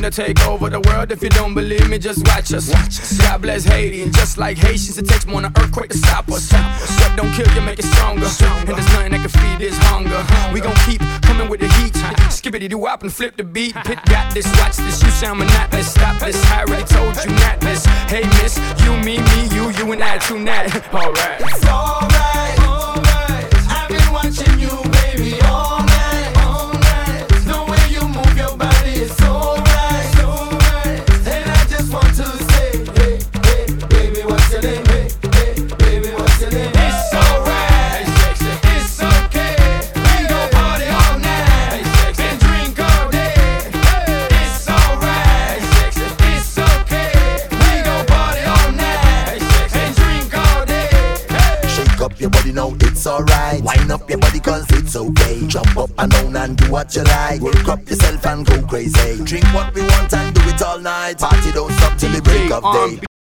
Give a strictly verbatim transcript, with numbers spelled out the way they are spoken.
to take over the world. If you don't believe me, just watch us. Watch us. God bless Haiti, and just like Haitians, it takes more than an earthquake to stop us. What don't kill you, make it stronger. And there's nothing that can feed this hunger. We gon' keep coming with the heat. Skippity doo wop and flip the beat. Pit got this, watch this. You sound monotonous. Stop this. I already told you not this. Hey miss, you, me, me, you, you and I tonight. Alright. It's alright, alright. I've been watching you, baby, all night, all night. The way you move your body is alright, alright. And I just want to say, hey, hey, baby, what's your name? Hey, hey, baby, what's your name? It's alright, it's okay. We gon' party all night and drink all day. It's alright, it's okay. We gon' party all night and drink all day. Shake up your body now, it's alright. Wind up your body cause it's okay. Jump up and down and do what you like. Work up yourself and go crazy. Drink what we want and do it all night. Party don't stop till the break of day.